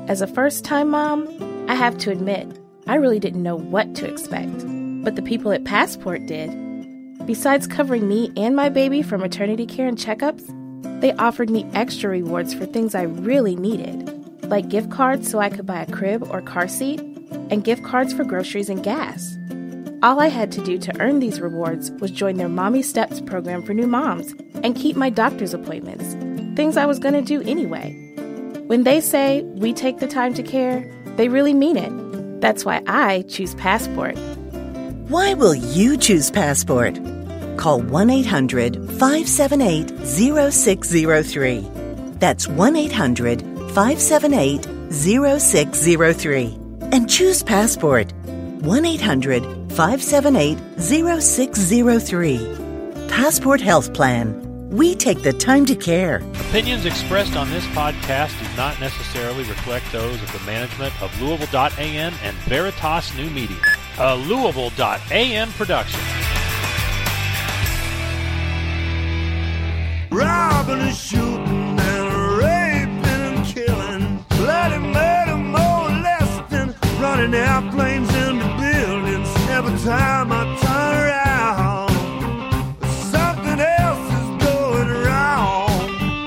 As a first-time mom, I have to admit, I really didn't know what to expect. But the people at Passport did. Besides covering me and my baby for maternity care and checkups, they offered me extra rewards for things I really needed, like gift cards so I could buy a crib or car seat, and gift cards for groceries and gas. All I had to do to earn these rewards was join their Mommy Steps program for new moms and keep my doctor's appointments, things I was going to do anyway. When they say we take the time to care, they really mean it. That's why I choose Passport. Why will you choose Passport? Call 1-800-578-0603. That's 1-800-578-0603. And choose Passport. 1-800-578-0603. Passport Health Plan. We take the time to care. Opinions expressed on this podcast do not necessarily reflect those of the management of Louisville.am and Veritas New Media, a Louisville.am production. Robbing and shooting and raping and killing, bloody murder, molesting, running airplanes into buildings. Every time I turn around, something else is going wrong.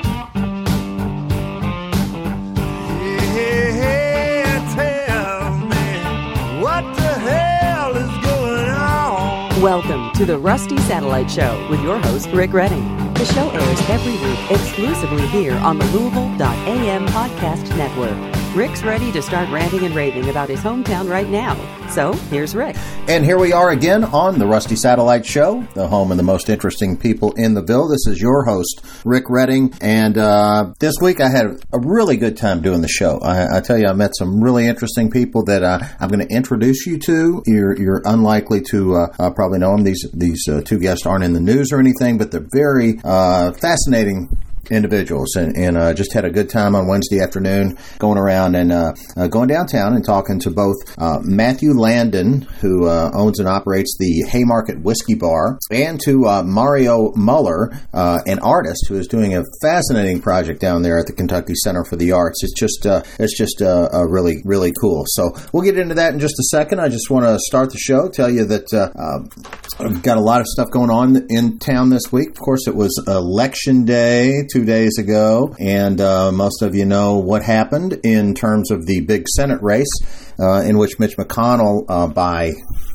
Yeah, tell me, what the hell is going on? Welcome to the Rusty Satellite Show with your host, Rick Redding. The show airs every week exclusively here on the Louisville.am podcast network. Rick's ready to start ranting and raving about his hometown right now. So, here's Rick. And here we are again on the Rusty Satellite Show, the home of the most interesting people in the Ville. This is your host, Rick Redding. And this week I had a really good time doing the show. I tell you, I met some really interesting people that I'm going to introduce you to. You're unlikely to probably know them. These two guests aren't in the news or anything, but they're very fascinating individuals, and just had a good time on Wednesday afternoon going around and going downtown and talking to both Matthew Landon, who owns and operates the Haymarket Whiskey Bar, and to Mario Muller, an artist who is doing a fascinating project down there at the Kentucky Center for the Arts. It's just really, really cool. So we'll get into that in just a second. I just want to start the show, tell you that I've got a lot of stuff going on in town this week. Of course, it was Election Day 2 days ago, and most of you know what happened in terms of the big Senate race, in which Mitch McConnell, by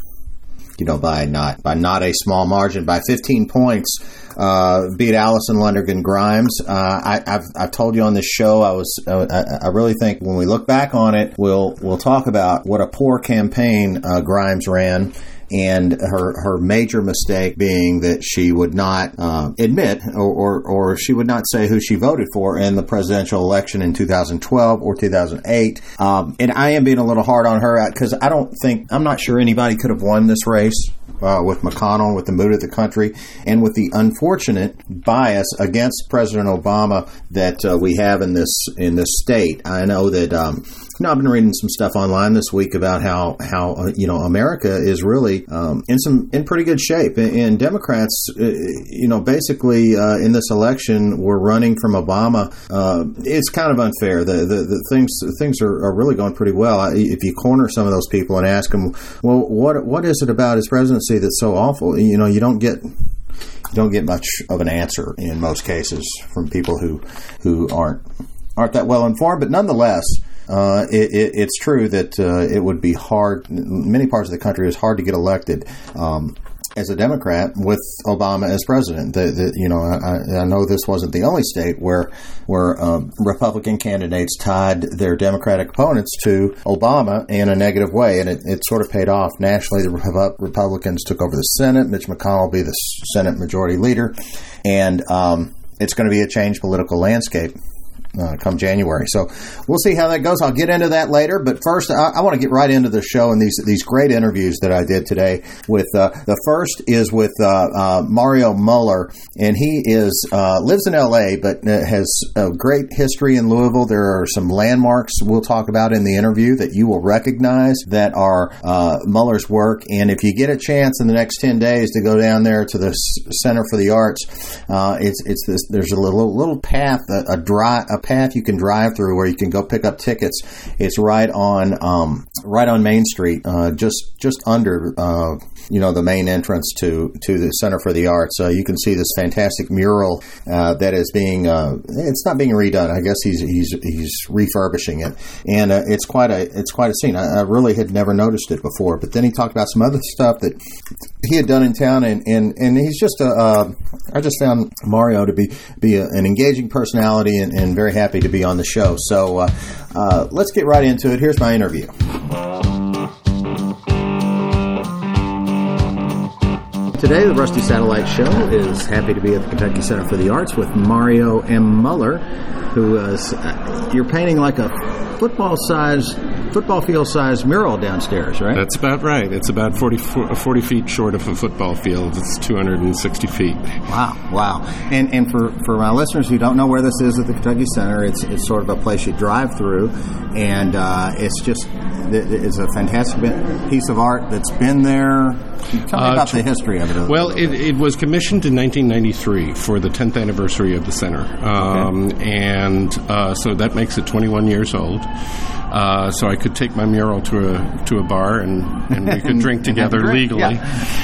not a small margin, by 15 points, beat Allison Lundergan Grimes. I've told you on this show, I really think when we look back on it, we'll talk about what a poor campaign Grimes ran. And her major mistake being that she would not admit or she would not say who she voted for in the presidential election in 2012 or 2008. And I am being a little hard on her because I'm not sure anybody could have won this race with McConnell, with the mood of the country, and with the unfortunate bias against President Obama that we have in this state. I know that I've been reading some stuff online this week about how America is really in pretty good shape, and Democrats basically in this election were running from Obama. It's kind of unfair. The things are really going pretty well. If you corner some of those people and ask them, well, what is it about his presidency that's so awful? You don't get much of an answer in most cases from people who aren't that well informed, but nonetheless. It's true that it would be hard. In many parts of the country, it's hard to get elected as a Democrat with Obama as president. I know this wasn't the only state where Republican candidates tied their Democratic opponents to Obama in a negative way, and it sort of paid off nationally. The Republicans took over the Senate. Mitch McConnell will be the Senate Majority Leader, and it's going to be a changed political landscape come January. So we'll see how that goes. I'll get into that later. But first, I want to get right into the show and these great interviews that I did today. With the first is with Mario Muller, and he lives in L.A. but has a great history in Louisville. There are some landmarks we'll talk about in the interview that you will recognize that are Muller's work. And if you get a chance in the next 10 days to go down there to the Center for the Arts, there's a little path, a path you can drive through where you can go pick up tickets. It's right on Main Street, just under the main entrance to the Center for the Arts. You can see this fantastic mural that is being it's not being redone. I guess he's refurbishing it, and it's quite a scene. I really had never noticed it before. But then he talked about some other stuff that he had done in town, and he's just I just found Mario to be an engaging personality, and very happy to be on the show. So let's get right into it. Here's my interview. Today, the Rusty Satellite Show is happy to be at the Kentucky Center for the Arts with Mario M. Muller, who is you're painting like a football field-sized mural downstairs, right? That's about right. It's about 40 feet short of a football field. It's 260 feet. Wow. And for my listeners who don't know where this is at the Kentucky Center, it's sort of a place you drive through, and it's a fantastic piece of art that's been there. Tell me about the history of it. Well, it was commissioned in 1993 for the 10th anniversary of the center, and so that makes it 21 years old. So I could take my mural to a bar and we could drink together legally.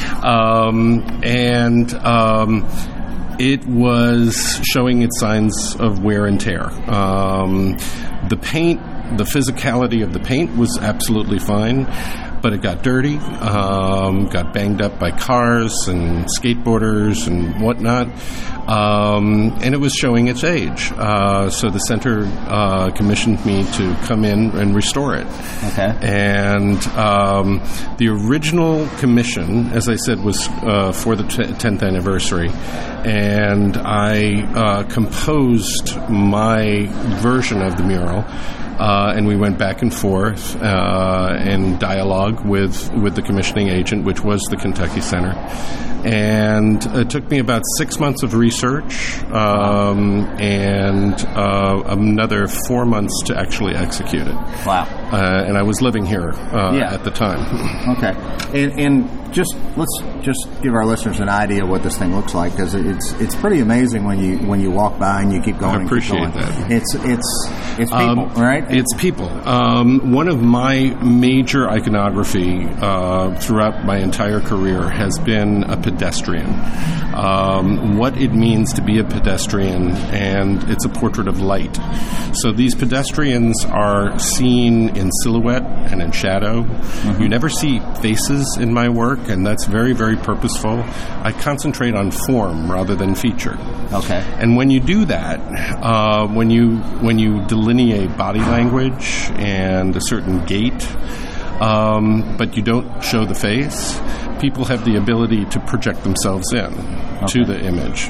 It was showing its signs of wear and tear. The paint, the physicality of the paint was absolutely fine, but it got dirty, got banged up by cars and skateboarders and whatnot, and it was showing its age. So the center commissioned me to come in and restore it. Okay. And the original commission, as I said, was for the 10th anniversary, and I composed my version of the mural. And we went back and forth in dialogue with the commissioning agent, which was the Kentucky Center. And it took me about 6 months of research and another 4 months to actually execute it. Wow. And I was living here at the time. Okay. And let's just give our listeners an idea of what this thing looks like, because it's pretty amazing when you walk by and you keep going. I appreciate that. It's people, right? It's people. One of my major iconography throughout my entire career has been a pedestrian. What it means to be a pedestrian, and it's a portrait of light. So these pedestrians are seen in silhouette and in shadow. Mm-hmm. You never see faces in my work, and that's very, very purposeful. I concentrate on form rather than feature. Okay. And when you do that, when you delineate body language and a certain gait, but you don't show the face, people have the ability to project themselves in to the image.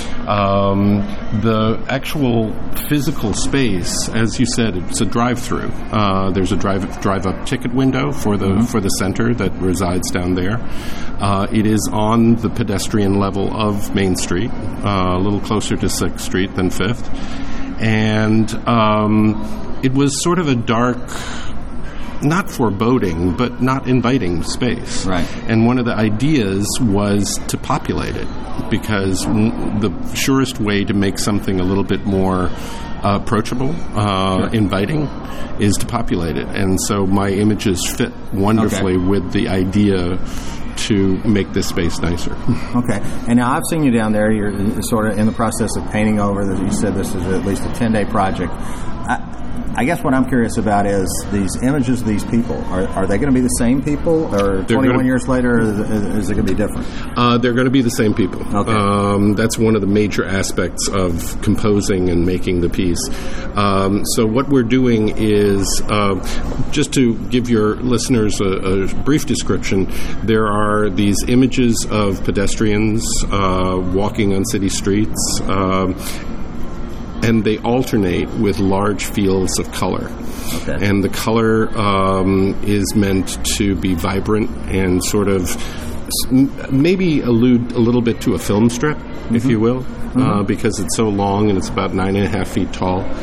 The actual physical space, as you said, it's a drive-through. There's a drive-up ticket window for the center that resides down there. It is on the pedestrian level of Main Street, a little closer to 6th Street than 5th. And it was sort of a dark, not foreboding, but not inviting space. Right. And one of the ideas was to populate it, because the surest way to make something a little bit more approachable, inviting, is to populate it. And so my images fit wonderfully with the idea to make this space nicer. Okay. And now I've seen you down there. You're sort of in the process of painting over. You said this is at least a 10-day project. I guess what I'm curious about is these images of these people. Are they going to be the same people, or 21 years later, is it going to be different? They're going to be the same people. Okay. That's one of the major aspects of composing and making the piece. So what we're doing is, just to give your listeners a brief description, there are these images of pedestrians walking on city streets, and they alternate with large fields of color. Okay. And the color is meant to be vibrant and sort of maybe allude a little bit to a film strip, if you will, because it's so long and it's about 9.5 feet tall.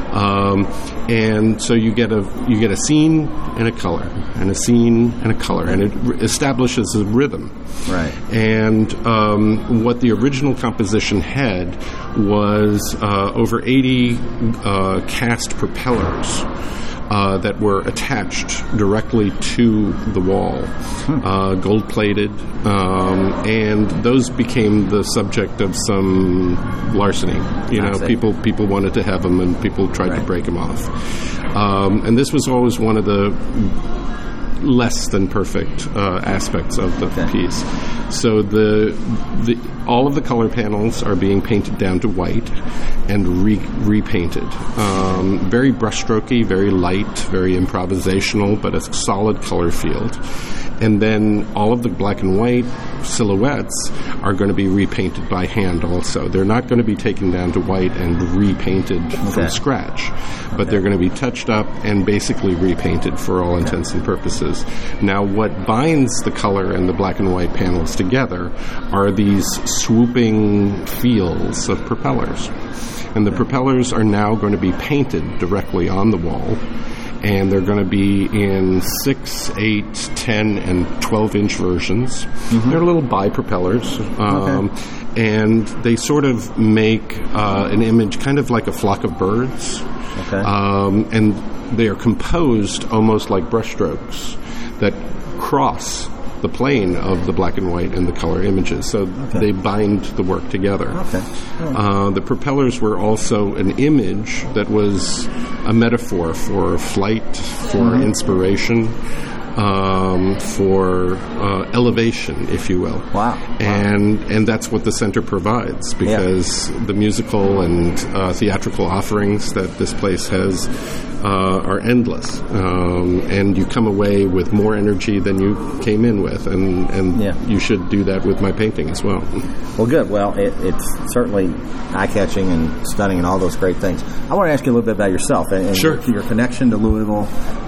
And so you get a scene and a color, and a scene and a color, and it establishes a rhythm. Right. And what the original composition had was over 80 cast propellers that were attached directly to the wall, gold-plated, and those became the subject of some larceny. People wanted to have them, and people tried to break them off. And this was always one of the less than perfect aspects of the piece. So all of the color panels are being painted down to white and repainted. Very brushstrokey, very light, very improvisational, but a solid color field. And then all of the black and white silhouettes are going to be repainted by hand also. They're not going to be taken down to white and repainted from scratch, but they're going to be touched up and basically repainted for all intents and purposes. Now, what binds the color and the black and white panels together are these swooping fields of propellers. And the propellers are now going to be painted directly on the wall. And they're going to be in 6, 8, 10, and 12-inch versions. They're little bi-propellers. And they sort of make an image kind of like a flock of birds. And they are composed almost like brushstrokes that cross the plane of the black and white and the color images. So they bind the work together. The propellers were also an image that was a metaphor for flight, for inspiration, for elevation, if you will. And that's what the center provides, because the musical and theatrical offerings that this place has are endless, and you come away with more energy than you came in with, and you should do that with my painting as well. Well, good. Well, it's certainly eye-catching and stunning and all those great things. I want to ask you a little bit about yourself and your connection to Louisville.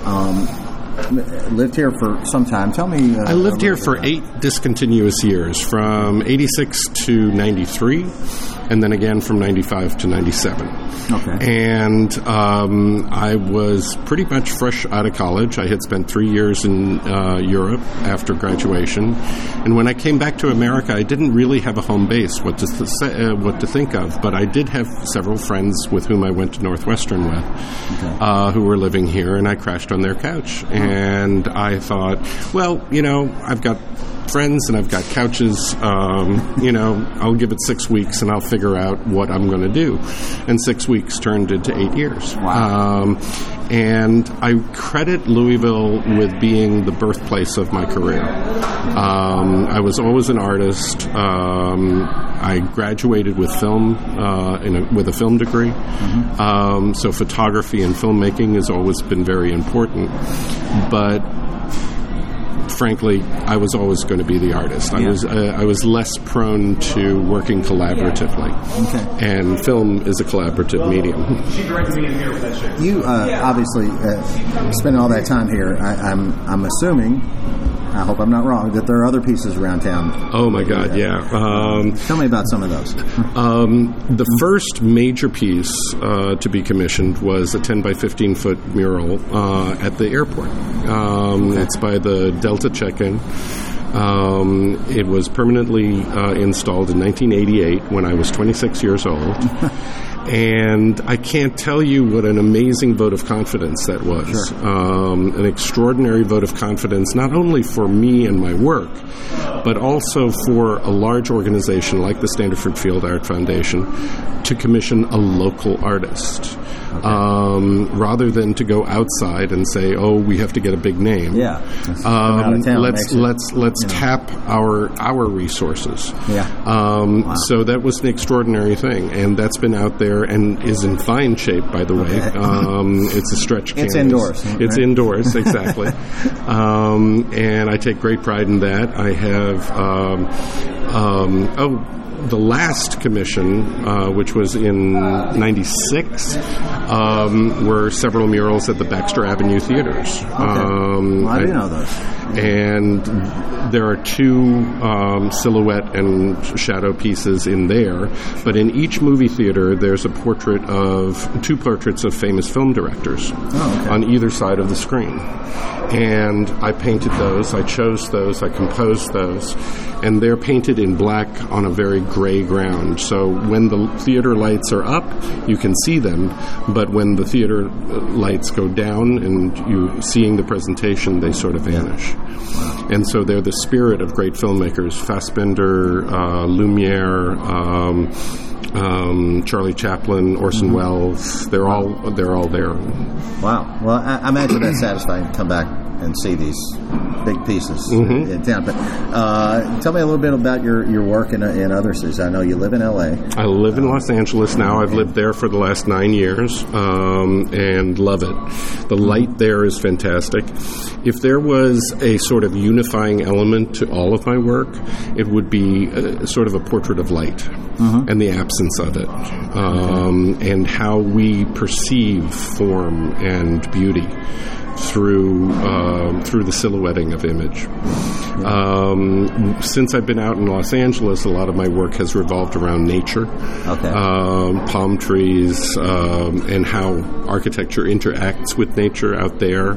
Lived here for some time. Tell me. I lived here for 8 discontinuous years, from 86 to 93, and then again from 95 to 97. And I was pretty much fresh out of college. I had spent 3 years in Europe after graduation, and when I came back to America, I didn't really have a home base, what to think of, but I did have several friends with whom I went to Northwestern with, who were living here, and I crashed on their couch. And I thought, well, I've got friends and I've got couches, I'll give it 6 weeks and I'll figure out what I'm going to do. And 6 weeks turned into 8 years. And I credit Louisville with being the birthplace of my career. I was always an artist. I graduated with film, with a film degree. So photography and filmmaking has always been very important. But frankly, I was always going to be the artist. I was less prone to working collaboratively, and film is a collaborative medium. She directed me in here with that shit. You obviously spend all that time here. I'm assuming, I hope I'm not wrong, that there are other pieces around town. Oh my God, yeah. Tell me about some of those. The first major piece to be commissioned was a 10 by 15 foot mural at the airport. It's by the Delta check-in. It was permanently installed in 1988 when I was 26 years old. And I can't tell you what an amazing vote of confidence that was. An extraordinary vote of confidence, not only for me and my work, but also for a large organization like the Standiford Field Art Foundation to commission a local artist. Rather than to go outside and say, "Oh, we have to get a big name." Let's tap our resources. So that was an extraordinary thing, and that's been out there and is in fine shape, by the way. It's a stretch canvas. It's indoors. It's indoors, exactly. And I take great pride in that. I have the last commission, which was in 96, were several murals at the Baxter Avenue Theaters. I do know those. And there are two silhouette and shadow pieces in there, but in each movie theater there's two portraits of famous film directors on either side of the screen. And I painted those, I chose those, I composed those, and they're painted in black on a very gray ground. So when the theater lights are up, you can see them, but when the theater lights go down and you're seeing the presentation, they sort of vanish. And so they're the spirit of great filmmakers, Fassbinder, Lumiere, Charlie Chaplin, Orson Welles. They're all there. Wow. Well, I imagine that's satisfying to come back and see these big pieces in town. But tell me a little bit about your work in other cities. I know you live in L.A. I live in Los Angeles now. I've lived there for the last 9 years and love it. The light there is fantastic. If there was a sort of unifying element to all of my work, it would be sort of a portrait of light and the absence of it, and how we perceive form and beauty through the silhouetting of image. Since I've been out in Los Angeles, a lot of my work has revolved around nature, palm trees, and how architecture interacts with nature out there,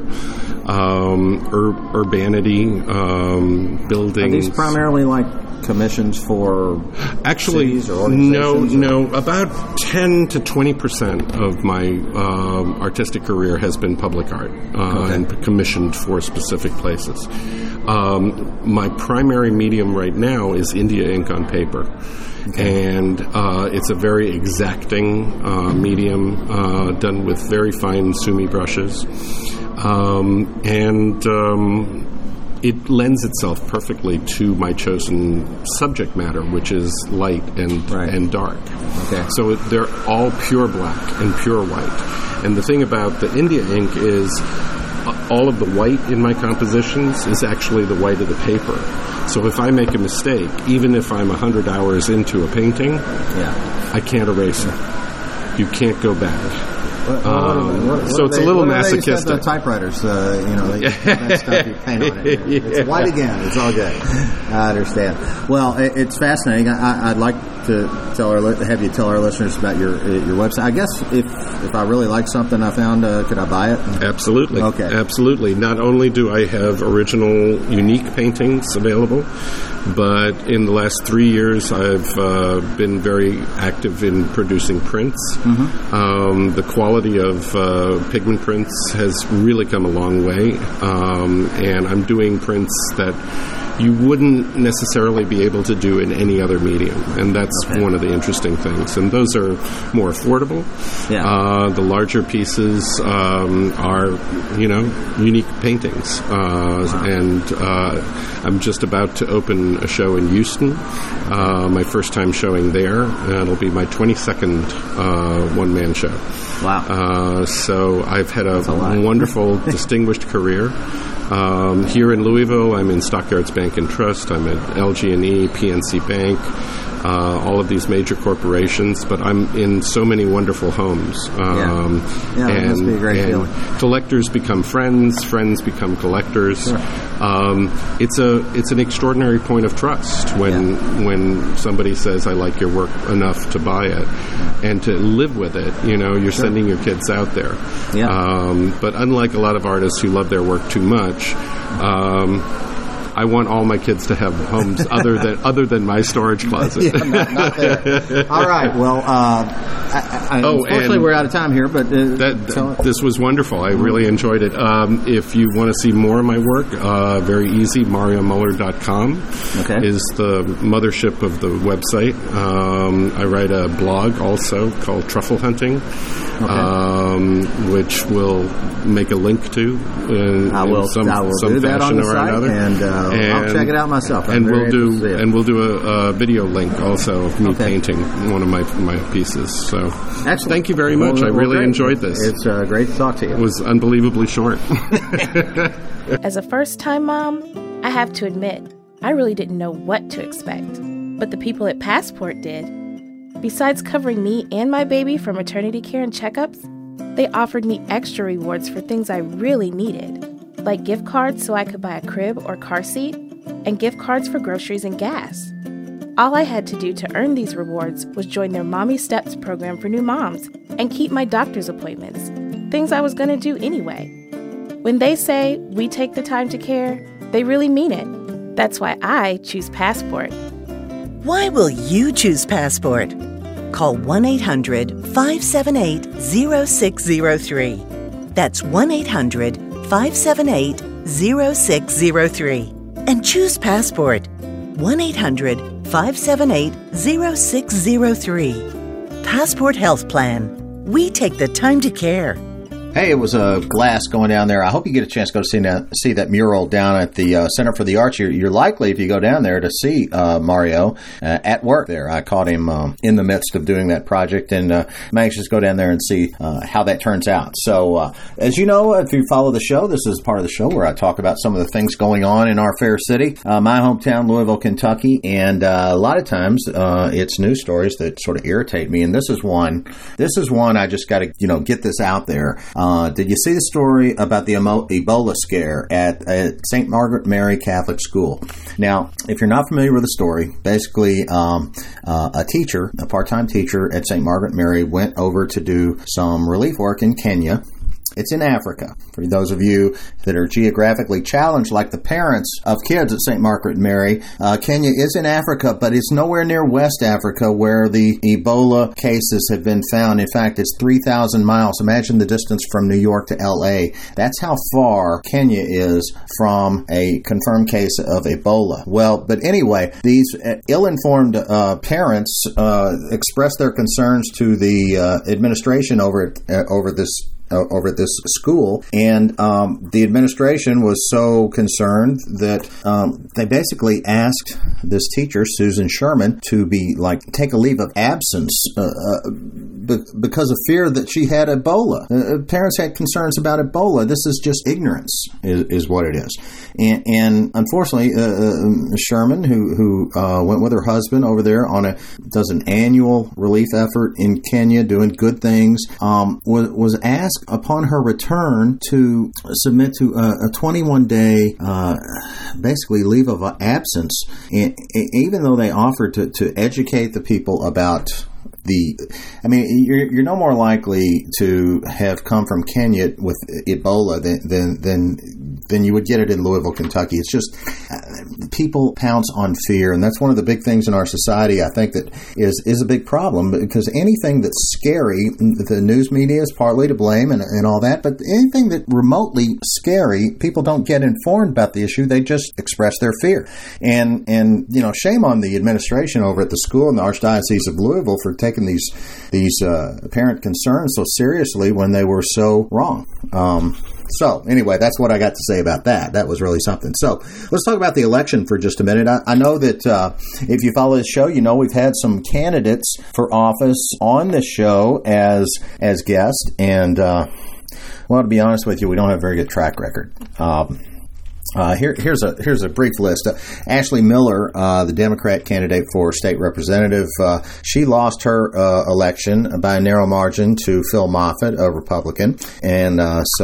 urbanity, buildings. Are these primarily like commissions for cities or organizations? No. About 10 to 20% of my artistic career has been public art and commissioned for specific places. My primary medium right now is India ink on paper. And it's a very exacting medium done with very fine sumi brushes. It lends itself perfectly to my chosen subject matter, which is light and dark. Okay. So they're all pure black and pure white. And the thing about the India ink is all of the white in my compositions is actually the white of the paper. So if I make a mistake, even if I'm 100 hours into a painting, I can't erase it. You can't go back. So it's a little masochistic. The typewriters, that stuff you paint on it. It's white again. It's all good. I understand. Well, it's fascinating. I'd like to have you tell our listeners about your website. I guess if I really like something I found, could I buy it? Absolutely. Okay. Absolutely. Not only do I have original, unique paintings available, but in the last 3 years, I've been very active in producing prints. The quality of pigment prints has really come a long way, and I'm doing prints that you wouldn't necessarily be able to do in any other medium, and that's one of the interesting things. And those are more affordable. The larger pieces are, unique paintings. And I'm just about to open a show in Houston, my first time showing there, and it'll be my 22nd one-man show. Wow. So I've had a wonderful, distinguished career. Here in Louisville, I'm in Stockyards Bank and Trust. I'm at LG&E, PNC Bank, all of these major corporations. But I'm in so many wonderful homes. That must be a great feeling. Collectors become friends. Friends become collectors. Sure. It's an extraordinary point of trust when somebody says, "I like your work enough to buy it," and to live with it. You're sending your kids out there. But unlike a lot of artists who love their work too much, I want all my kids to have homes other than my storage closet. Not there. All right. Well, unfortunately, we're out of time here, but this was wonderful. I really enjoyed it. If you want to see more of my work, very easy. MarioMuller.com is the mothership of the website. I write a blog also called Truffle Hunting, which will make a link to I will some do that on the site, and I'll check it out myself. We'll do a video link also of me painting one of my pieces. So excellent. Thank you very much. I really enjoyed this. It's great to talk to you. It was unbelievably short. As a first-time mom, I have to admit, I really didn't know what to expect. But the people at Passport did. Besides covering me and my baby for maternity care and checkups, they offered me extra rewards for things I really needed. like gift cards so I could buy a crib or car seat, and gift cards for groceries and gas. All I had to do to earn these rewards was join their Mommy Steps program for new moms and keep my doctor's appointments, things I was going to do anyway. When they say we take the time to care, they really mean it. That's why I choose Passport. Why will you choose Passport? Call 1-800-578-0603. That's 1-800-578-0603. And choose Passport. 1-800-578-0603. Passport Health Plan. We take the time to care. Hey, it was a glass going down there. I hope you get a chance to go see that mural down at the Center for the Arts. You're likely, if you go down there, to see Mario at work there. I caught him in the midst of doing that project, and I'm anxious to go down there and see how that turns out. So, as you know, if you follow the show, this is part of the show where I talk about some of the things going on in our fair city, my hometown, Louisville, Kentucky, and a lot of times it's news stories that sort of irritate me, and this is one. I just got to get this out there. Did you see the story about the Ebola scare at St. Margaret Mary Catholic School? Now, if you're not familiar with the story, basically a part-time teacher at St. Margaret Mary went over to do some relief work in Kenya. It's in Africa. For those of you that are geographically challenged, like the parents of kids at St. Margaret Mary, Kenya is in Africa, but it's nowhere near West Africa where the Ebola cases have been found. In fact, it's 3,000 miles. Imagine the distance from New York to L.A. That's how far Kenya is from a confirmed case of Ebola. Well, but anyway, these ill-informed parents expressed their concerns to the administration over this school, and the administration was so concerned that they basically asked this teacher, Susan Sherman, to take a leave of absence because of fear that she had Ebola. Parents had concerns about Ebola. This is just ignorance, is what it is. And unfortunately, Sherman, who went with her husband over there does an annual relief effort in Kenya, doing good things, was asked upon her return to submit to a 21-day basically leave of absence, even though they offered to educate the people about you're no more likely to have come from Kenya with Ebola than you would get it in Louisville, Kentucky. It's just people pounce on fear, and that's one of the big things in our society, I think, that is a big problem, because anything that's scary, the news media is partly to blame and all that, but anything that remotely scary, people don't get informed about the issue. They just express their fear. And shame on the administration over at the school in the Archdiocese of Louisville for taking these parent concerns so seriously when they were so wrong. So anyway, that's what I got to say about that. That was really something. So let's talk about the election for just a minute. I know that if you follow this show, we've had some candidates for office on this show as guests, and to be honest with you, we don't have a very good track record. Here's a brief list. Ashley Miller, the Democrat candidate for state representative, she lost her election by a narrow margin to Phil Moffitt, a Republican, and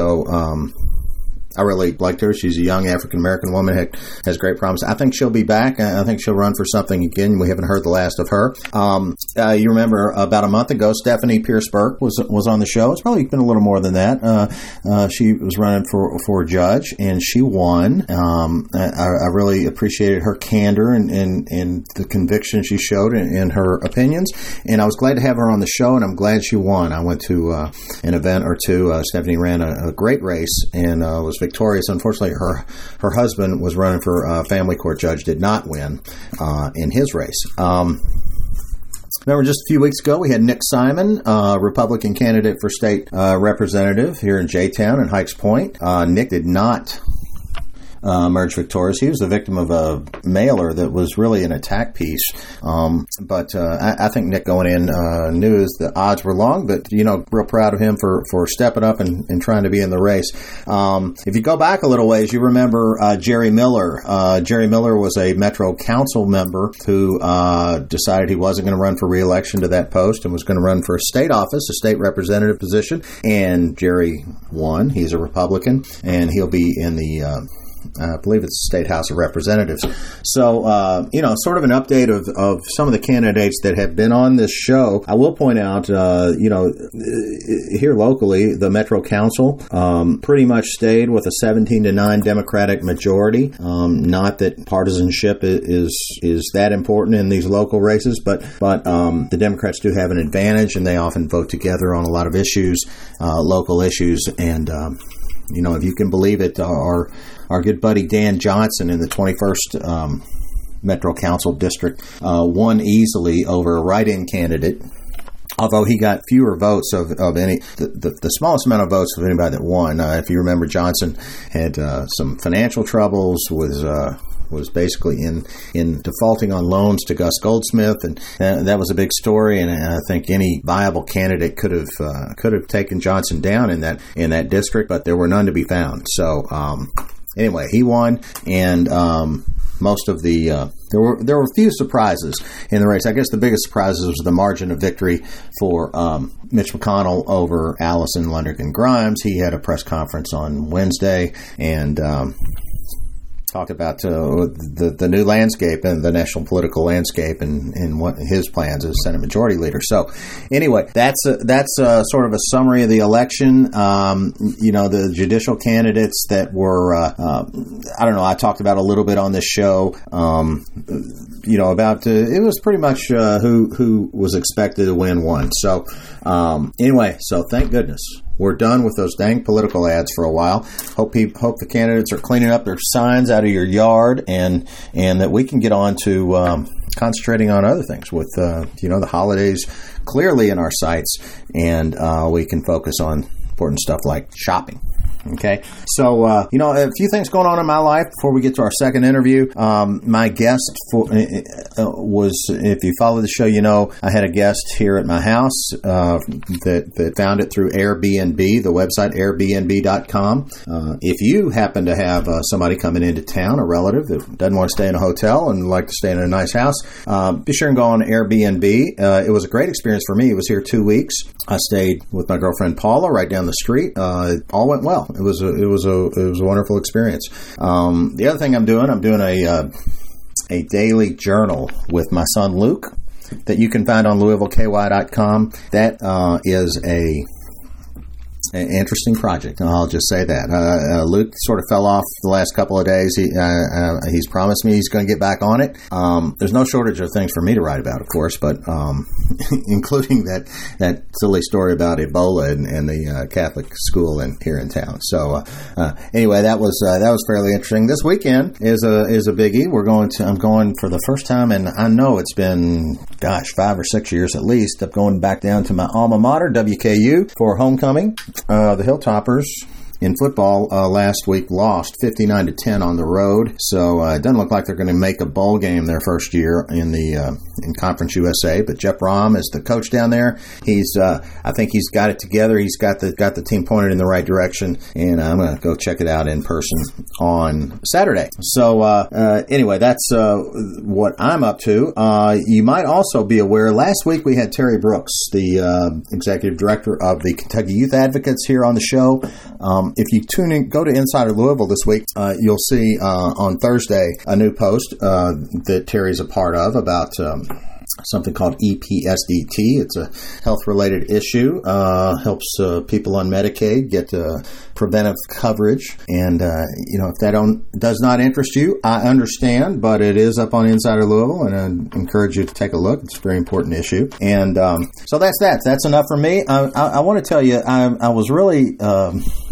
I really liked her. She's a young African-American woman, has great promise. I think she'll be back. I think she'll run for something again. We haven't heard the last of her. You remember about a month ago, Stephanie Pierce Burke was on the show. It's probably been a little more than that. She was running for judge, and she won. I really appreciated her candor and the conviction she showed in her opinions, and I was glad to have her on the show, and I'm glad she won. I went to an event or two. Stephanie ran a great race and was victorious. Unfortunately, her husband was running for family court judge, did not win in his race. Remember, just a few weeks ago, we had Nick Simon, Republican candidate for state representative here in J-Town and Hikes Point. Nick did not emerged victorious. He was the victim of a mailer that was really an attack piece. But I think Nick going in knew the odds were long, but, real proud of him for stepping up and trying to be in the race. If you go back a little ways, you remember Jerry Miller. Jerry Miller was a Metro Council member who decided he wasn't going to run for re-election to that post and was going to run for a state office, a state representative position. And Jerry won. He's a Republican, and he'll be in the I believe it's the State House of Representatives. So, sort of an update of some of the candidates that have been on this show. I will point out, here locally, the Metro Council pretty much stayed with a 17-9 Democratic majority. Not that partisanship is that important in these local races, but the Democrats do have an advantage, and they often vote together on a lot of issues, local issues, and if you can believe it, our good buddy Dan Johnson in the 21st Metro Council District won easily over a write-in candidate, although he got fewer votes of any, the smallest amount of votes of anybody that won. If you remember, Johnson had some financial troubles, was basically in defaulting on loans to Gus Goldsmith, and that was a big story. And I think any viable candidate could have taken Johnson down in that district, but there were none to be found. So anyway, he won, and most of the there were a few surprises in the race. I guess the biggest surprises was the margin of victory for Mitch McConnell over Allison Lundergan Grimes. He had a press conference on Wednesday and talk about the new landscape and the national political landscape and what his plans as Senate Majority Leader. So anyway, that's sort of a summary of the election. The judicial candidates that were, I talked about a little bit on this show, about it was pretty much who was expected to win won. So anyway, so thank goodness. We're done with those dang political ads for a while. Hope the candidates are cleaning up their signs out of your yard, and that we can get on to concentrating on other things with the holidays clearly in our sights, and we can focus on important stuff like shopping. Okay, so a few things going on in my life before we get to our second interview. My guest was, if you follow the show, I had a guest here at my house that found it through Airbnb, the website Airbnb.com. If you happen to have somebody coming into town, a relative that doesn't want to stay in a hotel and like to stay in a nice house, be sure and go on Airbnb. It was a great experience for me. It was here 2 weeks. I stayed with my girlfriend Paula right down the street. All went well. It was a wonderful experience. The other thing I'm doing a daily journal with my son Luke that you can find on LouisvilleKY.com. That is an interesting project. I'll just say that. Luke sort of fell off the last couple of days. He's promised me he's going to get back on it. There's no shortage of things for me to write about, of course, but including that silly story about Ebola and the Catholic school here in town. So anyway, that was fairly interesting. This weekend is a biggie. I'm going for the first time, and I know it's been 5 or 6 years at least. I'm going back down to my alma mater, WKU, for homecoming. The Hilltoppers in football last week lost 59-10 on the road, so it doesn't look like they're going to make a bowl game their first year in Conference USA. But Jeff Brom is the coach down there. I think he's got it together. He's got the team pointed in the right direction, and I'm going to go check it out in person on Saturday. So anyway, that's what I'm up to. You might also be aware, last week we had Terry Brooks, the executive director of the Kentucky Youth Advocates, here on the show. If you go to Insider Louisville this week, you'll see on Thursday a new post that Terry's a part of about something called EPSDT. It's a health-related issue. Helps people on Medicaid get preventive coverage. And, if that does not interest you, I understand, but it is up on Insider Louisville, and I encourage you to take a look. It's a very important issue. And so that's that. That's enough for me. I want to tell you, I was really...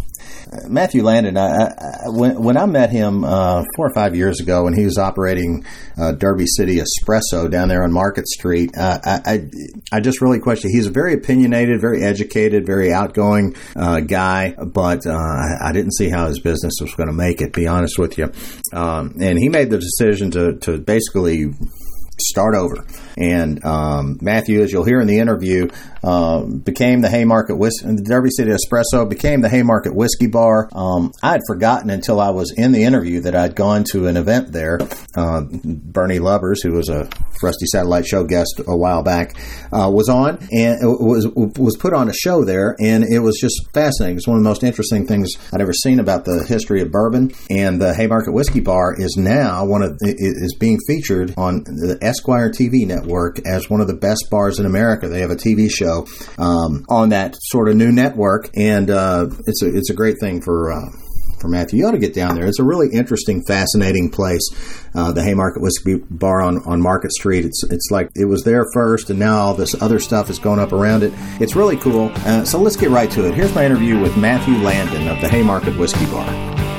Matthew Landon, when I met him 4 or 5 years ago when he was operating Derby City Espresso down there on Market Street, I just really questioned. He's a very opinionated, very educated, very outgoing guy, but I didn't see how his business was going to make it, to be honest with you. And he made the decision to basically start over. And Matthew, as you'll hear in the interview, became the Haymarket the Derby City Espresso became the Haymarket Whiskey Bar. I had forgotten until I was in the interview that I'd gone to an event there. Bernie Lubbers, who was a Rusty Satellite Show guest a while back, was on and was put on a show there, and it was just fascinating. It's one of the most interesting things I'd ever seen about the history of bourbon. And the Haymarket Whiskey Bar is now is being featured on the Esquire TV network as one of the best bars in America. They have a TV show on that sort of new network, and it's a great thing for Matthew. You ought to get down there. It's a really interesting, fascinating place, the Haymarket Whiskey Bar on Market Street. It's like it was there first, and now all this other stuff is going up around it. It's really cool. So let's get right to it. Here's my interview with Matthew Landon of the Haymarket Whiskey Bar.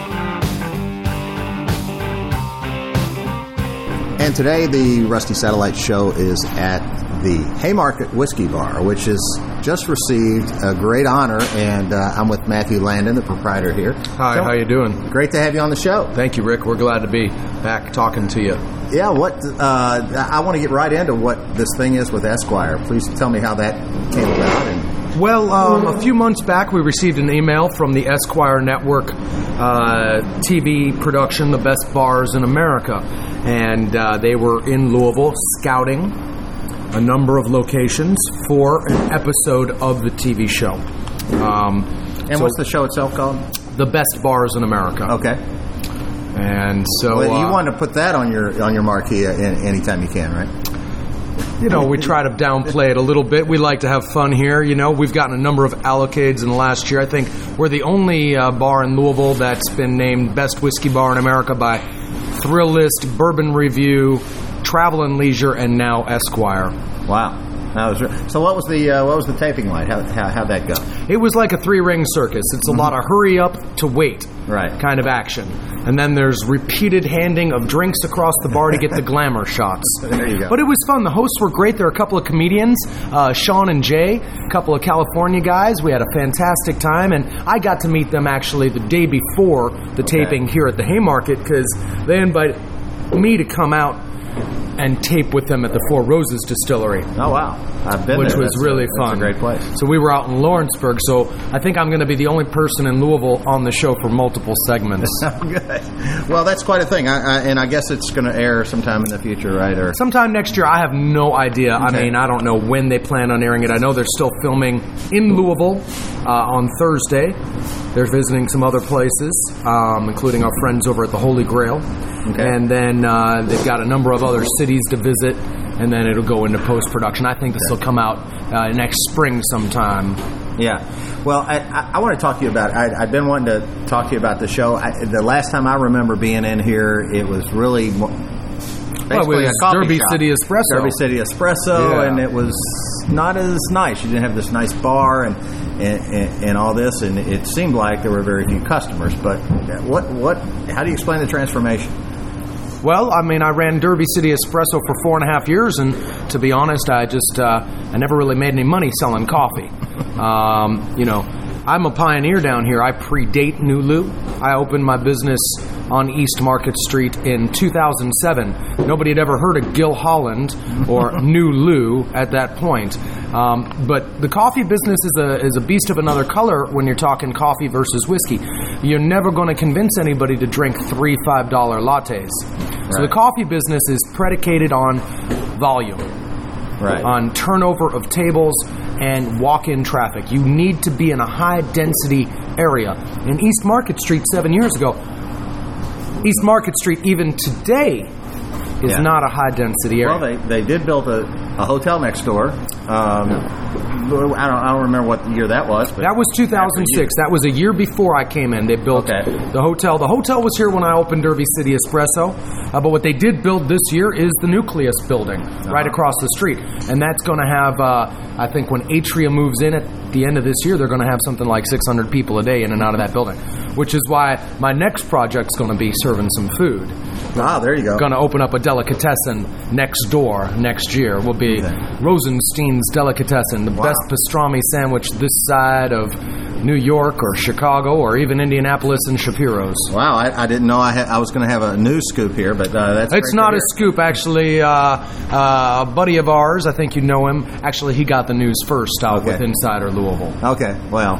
And today, the Rusty Satellite Show is at the Haymarket Whiskey Bar, which has just received a great honor, and I'm with Matthew Landon, the proprietor here. Hi, how you doing? Great to have you on the show. Thank you, Rick. We're glad to be back talking to you. Yeah, I want to get right into what this thing is with Esquire. Please tell me how that came about. Well, a few months back, we received an email from the Esquire Network TV production, The Best Bars in America. And they were in Louisville scouting a number of locations for an episode of the TV show. What's the show itself called? The Best Bars in America. Okay. And so... Well, you want to put that on your marquee anytime you can, right? You know, we try to downplay it a little bit. We like to have fun here. You know, we've gotten a number of accolades in the last year. I think we're the only bar in Louisville that's been named Best Whiskey Bar in America by Thrillist, Bourbon Review, Travel and Leisure, and now Esquire. Wow. So what was the taping like? How'd that go? It was like a 3-ring circus. It's a lot of hurry up to wait kind of action. And then there's repeated handing of drinks across the bar to get the glamour shots. There you go. But it was fun. The hosts were great. There were a couple of comedians, Sean and Jay, a couple of California guys. We had a fantastic time, and I got to meet them actually the day before the taping here at the Haymarket, because they invited me to come out and tape with them at the Four Roses Distillery. Oh, wow. I've been which there. was really fun. It's a great place. So we were out in Lawrenceburg, so I think I'm going to be the only person in Louisville on the show for multiple segments. Good. Well, that's quite a thing. And I guess it's going to air sometime in the future, right? Or sometime next year. I have no idea. Okay. I mean, I don't know when they plan on airing it. I know they're still filming in Louisville on Thursday. They're visiting some other places, including our friends over at the Holy Grail. Okay. And then they've got a number of other cities to visit, and then it'll go into post-production. I think this will come out next spring sometime. Yeah. Well, I want to talk to you about it. I've been wanting to talk to you about the show. The last time I remember being in here, it was really it was Derby City Espresso. Derby City Espresso, and it was not as nice. You didn't have this nice bar and all this, and it seemed like there were very few customers. But how do you explain the transformation? Well, I mean, I ran Derby City Espresso for 4.5 years, and to be honest, I never really made any money selling coffee. You know, I'm a pioneer down here. I predate New Lou. I opened my business on East Market Street in 2007. Nobody had ever heard of Gil Holland or New Lou at that point. But the coffee business is a beast of another color when you're talking coffee versus whiskey. You're never going to convince anybody to drink $3, $5 lattes. Right. So the coffee business is predicated on volume, on turnover of tables and walk-in traffic. You need to be in a high-density area. In East Market Street 7 years ago, East Market Street even today is not a high-density area. Well, they did build a hotel next door. I don't remember what year that was. But that was 2006. That was a year before I came in. They built the hotel. The hotel was here when I opened Derby City Espresso. But what they did build this year is the Nucleus building right across the street. And that's going to have, I think when Atria moves in at the end of this year, they're going to have something like 600 people a day in and out of that building, which is why my next project's going to be serving some food. There you go. Going to open up a delicatessen next door next year. Will be Rosenstein's Delicatessen, the best pastrami sandwich this side of New York or Chicago or even Indianapolis and Shapiro's. Wow, I didn't know I was going to have a news scoop here, but that's it's not a scoop, actually. A buddy of ours, I think you know him, actually he got the news first out with Insider Louisville. Okay, well,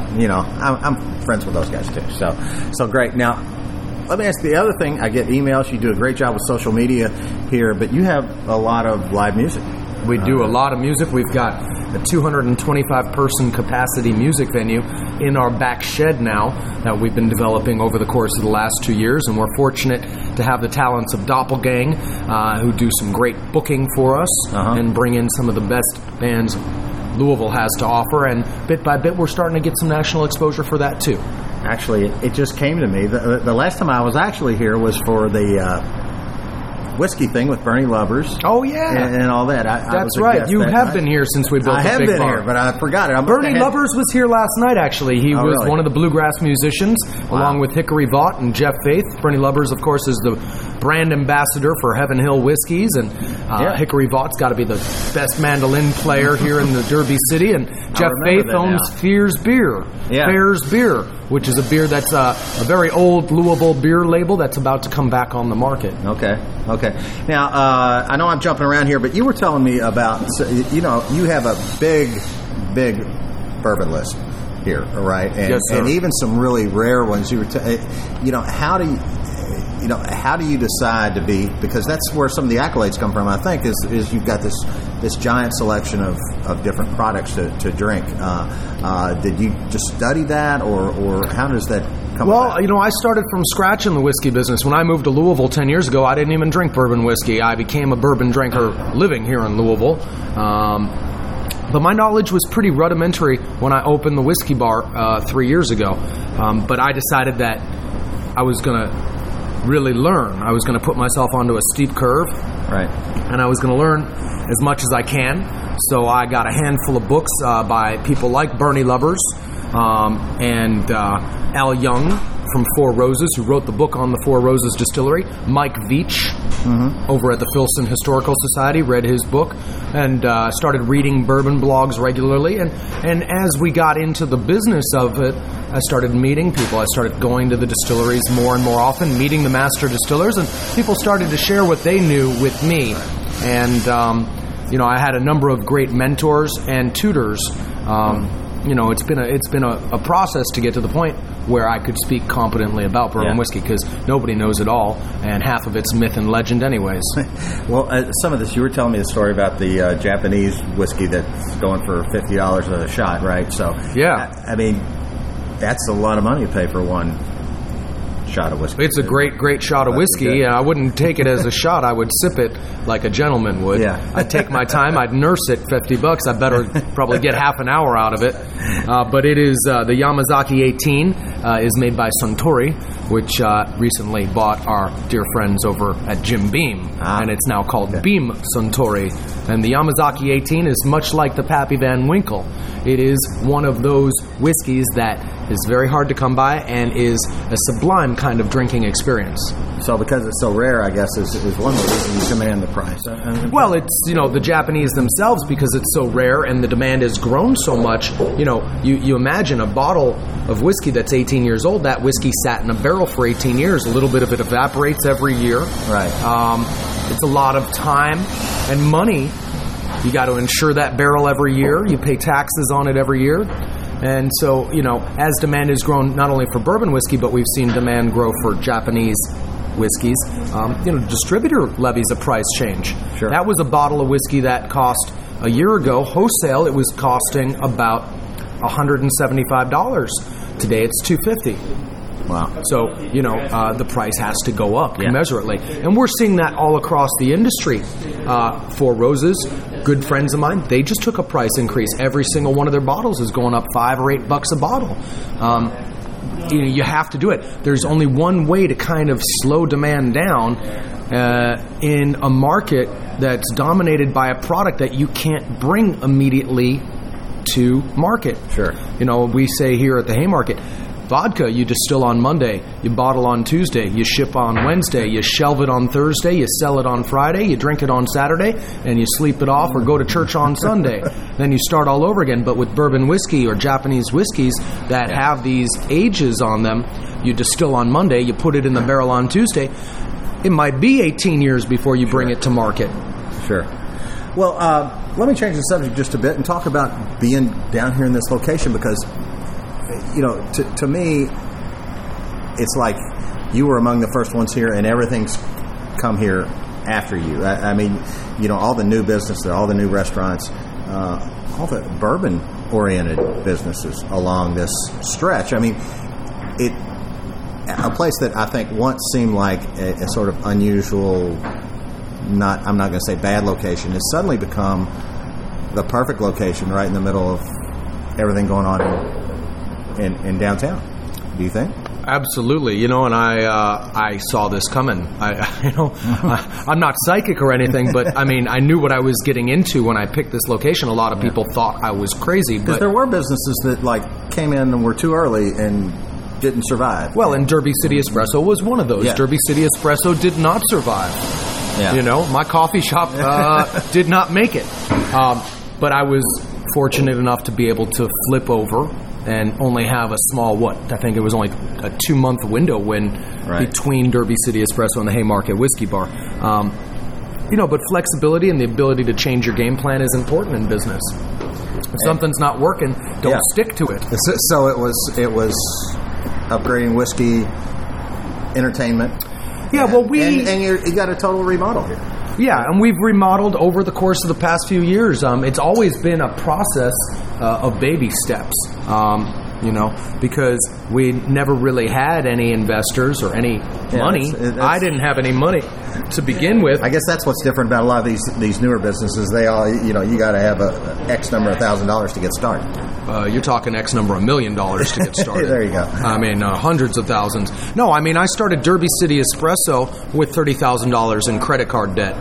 I'm friends with those guys too, so great. Now, let me ask the other thing. I get emails. You do a great job with social media here, but you have a lot of live music. We do a lot of music. We've got a 225-person capacity music venue in our back shed now that we've been developing over the course of the last 2 years, and we're fortunate to have the talents of Doppelgang, who do some great booking for us and bring in some of the best bands Louisville has to offer, and bit by bit we're starting to get some national exposure for that too. Actually, it just came to me. The last time I was actually here was for the whiskey thing with Bernie Lovers. Oh, yeah. And all that. That's right. You have been here since we built the big bar. I have been here, but I forgot it. Bernie Lovers was here last night, actually. He was one of the bluegrass musicians, along with Hickory Vaught and Jeff Faith. Bernie Lovers, of course, is the brand ambassador for Heaven Hill Whiskeys, and Hickory Vaught's got to be the best mandolin player here in the Derby City, and Jeff Faith owns Fears Beer. Fairs Beer, which is a beer that's a very old Louisville beer label that's about to come back on the market. Okay. Now, I know I'm jumping around here, but you were telling me about, you have a big bourbon list here, right? And, yes, sir. And even some really rare ones. You were, how do you decide to be? Because that's where some of the accolades come from. I think is you've got this giant selection of different products to drink. Did you just study that, or how does that come about? I started from scratch in the whiskey business. When I moved to Louisville 10 years ago, I didn't even drink bourbon whiskey. I became a bourbon drinker living here in Louisville. But my knowledge was pretty rudimentary when I opened the whiskey bar 3 years ago. But I decided that I was going to really learn. I was going to put myself onto a steep curve. Right. And I was going to learn as much as I can. So I got a handful of books by people like Bernie Lovers and Al Young from Four Roses, who wrote the book on the Four Roses Distillery. Mike Veach over at the Filson Historical Society read his book and started reading bourbon blogs regularly. And as we got into the business of it, I started meeting people. I started going to the distilleries more and more often, meeting the master distillers, and people started to share what they knew with me. And, I had a number of great mentors and tutors. It's been a process to get to the point where I could speak competently about bourbon whiskey, because nobody knows it all, and half of it's myth and legend anyways. Well, some of this, you were telling me a story about the Japanese whiskey that's going for $50 a shot, right? So, I mean, that's a lot of money to pay for one shot of whiskey. It's a great shot of whiskey. I wouldn't take it as a shot. I would sip it like a gentleman would. I'd take my time. I'd nurse it. $50. I better probably get half an hour out of it. But it is the Yamazaki 18 is made by Suntory, which recently bought our dear friends over at Jim Beam, and it's now called Beam Suntory. And the Yamazaki 18 is much like the Pappy Van Winkle. It is one of those whiskeys that is very hard to come by and is a sublime kind of drinking experience. So because it's so rare, I guess, is one of the reasons you command the price. Well, it's, the Japanese themselves, because it's so rare and the demand has grown so much, you imagine a bottle of whiskey that's 18 years old, that whiskey sat in a barrel for 18 years. A little bit of it evaporates every year. Right. It's a lot of time and money. You got to insure that barrel every year. You pay taxes on it every year. And so, as demand has grown not only for bourbon whiskey, but we've seen demand grow for Japanese whiskeys, distributor levies a price change. Sure. That was a bottle of whiskey that cost a year ago, wholesale, it was costing about $175. Today it's $250. Wow. So, the price has to go up commensurately. And we're seeing that all across the industry. Four Roses, good friends of mine, they just took a price increase. Every single one of their bottles is going up $5 or $8 a bottle. You have to do it. There's only one way to kind of slow demand down in a market that's dominated by a product that you can't bring immediately to market. Sure. We say here at the Haymarket, vodka you distill on Monday, you bottle on Tuesday, you ship on Wednesday, you shelve it on Thursday, you sell it on Friday, you drink it on Saturday, and you sleep it off or go to church on Sunday. Then you start all over again. But with bourbon whiskey or Japanese whiskeys that have these ages on them, you distill on Monday, you put it in the barrel on Tuesday. It might be 18 years before you bring it to market. Sure. Well, let me change the subject just a bit and talk about being down here in this location, because, to me, it's like you were among the first ones here, and everything's come here after you. I mean, all the new business there, all the new restaurants, all the bourbon-oriented businesses along this stretch. I mean, a place that I think once seemed like a sort of unusual, I'm not going to say bad location, has suddenly become the perfect location right in the middle of everything going on in downtown. Do you think? Absolutely, and I saw this coming. I'm not psychic or anything, but I mean, I knew what I was getting into when I picked this location. A lot of people thought I was crazy, because there were businesses that came in and were too early and didn't survive. Well, and Derby City Espresso was one of those. Yeah. Derby City Espresso did not survive. Yeah. My coffee shop did not make it. But I was fortunate enough to be able to flip over and only have a small, I think it was only a 2-month window between Derby City Espresso and the Haymarket Whiskey Bar. But flexibility and the ability to change your game plan is important in business. If something's not working, don't stick to it. So it was upgrading whiskey, entertainment. Yeah, well, and you got a total remodel here. Yeah, and we've remodeled over the course of the past few years. It's always been a process of baby steps, because we never really had any investors or any money. I didn't have any money to begin with. I guess that's what's different about a lot of these newer businesses. They all, you got to have a X number of $1,000 to get started. You're talking X number of $1 million to get started. There you go. I mean, hundreds of thousands. No, I mean, I started Derby City Espresso with $30,000 in credit card debt.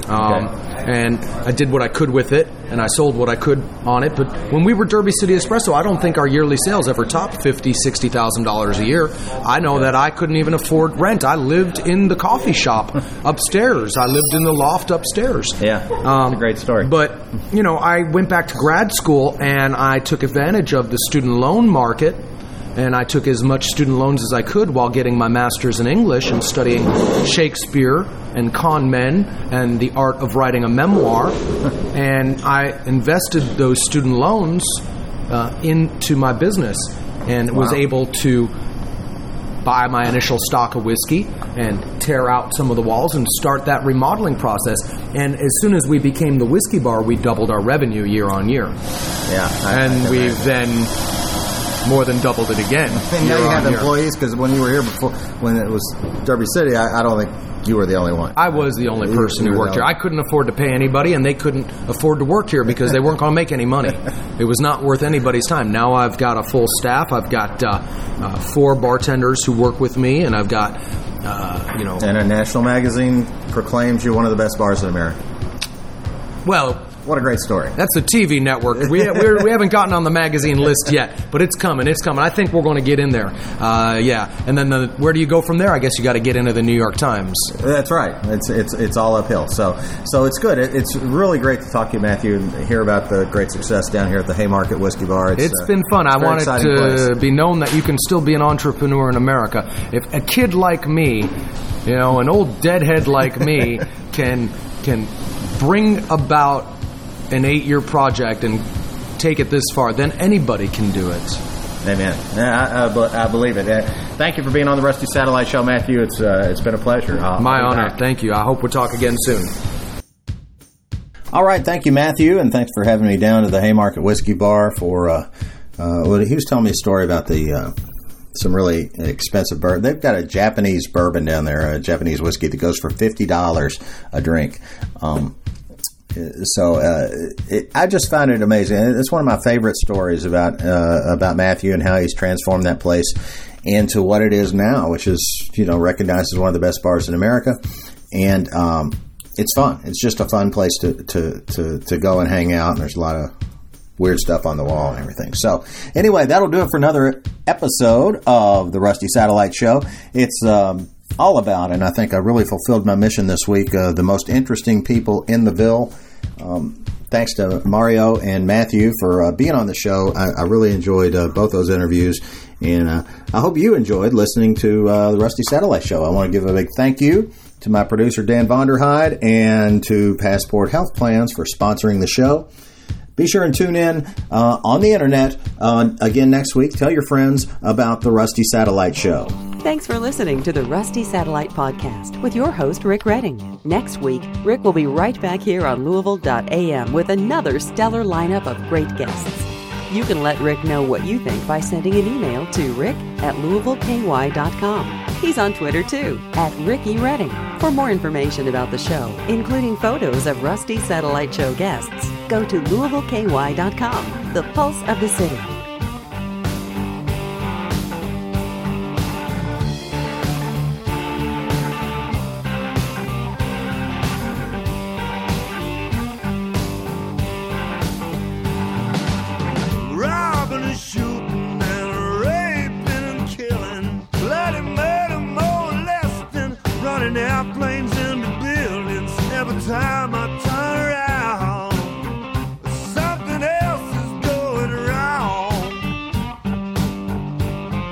And I did what I could with it, and I sold what I could on it. But when we were Derby City Espresso, I don't think our yearly sales ever topped $50,000, $60,000 a year. I know that I couldn't even afford rent. I lived in the coffee shop upstairs. I lived in the loft upstairs. Yeah, it's a great story. But, I went back to grad school, and I took advantage of the student loan market, and I took as much student loans as I could while getting my master's in English and studying Shakespeare and con men and the art of writing a memoir. And I invested those student loans into my business and was able to buy my initial stock of whiskey and tear out some of the walls and start that remodeling process. And as soon as we became the Whiskey Bar, we doubled our revenue year on year. Yeah. We've then more than doubled it again. And now you have employees, because when you were here before, when it was Derby City, I don't think you were the only one. I was the only person who worked here. I couldn't afford to pay anybody, and they couldn't afford to work here because they weren't going to make any money. It was not worth anybody's time. Now I've got a full staff. I've got 4 bartenders who work with me, and I've got, And a national magazine proclaims you one of the best bars in America. Well, what a great story. That's a TV network. We haven't gotten on the magazine list yet, but it's coming. It's coming. I think we're going to get in there. And then where do you go from there? I guess you got to get into the New York Times. That's right. It's all uphill. So it's good. It's really great to talk to you, Matthew, and hear about the great success down here at the Haymarket Whiskey Bar. It's been fun. I want it to be known that you can still be an entrepreneur in America. If a kid like me, an old deadhead like me, can bring about an 8-year project and take it this far, then anybody can do it. Amen. I believe it. Thank you for being on the Rusty Satellite Show, Matthew. It's been a pleasure. My honor. Thank you. I hope we'll talk again soon. All right. Thank you, Matthew, and thanks for having me down to the Haymarket Whiskey Bar for. He was telling me a story about the some really expensive bourbon. They've got a Japanese bourbon down there, a Japanese whiskey that goes for $50 a drink. I just find it amazing. It's one of my favorite stories about Matthew and how he's transformed that place into what it is now, which is, recognized as one of the best bars in America. And it's fun. It's just a fun place to go and hang out. And there's a lot of weird stuff on the wall and everything. So anyway, that'll do it for another episode of the Rusty Satellite Show. It's all about, and I think I really fulfilled my mission this week, the most interesting people in the Ville. Thanks to Mario and Matthew for being on the show. I really enjoyed both those interviews, and I hope you enjoyed listening to the Rusty Satellite Show. I want to give a big thank you to my producer, Dan Vonderheide, and to Passport Health Plans for sponsoring the show. Be sure and tune in on the internet again next week. Tell your friends about the Rusty Satellite Show. Thanks for listening to the Rusty Satellite Podcast with your host, Rick Redding. Next week, Rick will be right back here on Louisville.am with another stellar lineup of great guests. You can let Rick know what you think by sending an email to rick@louisvilleky.com. He's on Twitter, too, @Ricky Redding. For more information about the show, including photos of Rusty Satellite Show guests, go to louisvilleky.com, the pulse of the city. Robbing and shooting and raping and killing, bloody murder, molesting, running airplanes into buildings. Every time I turn around, something else is going wrong.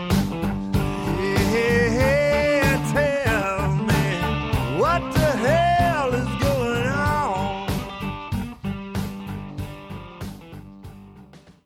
Yeah, tell me what the hell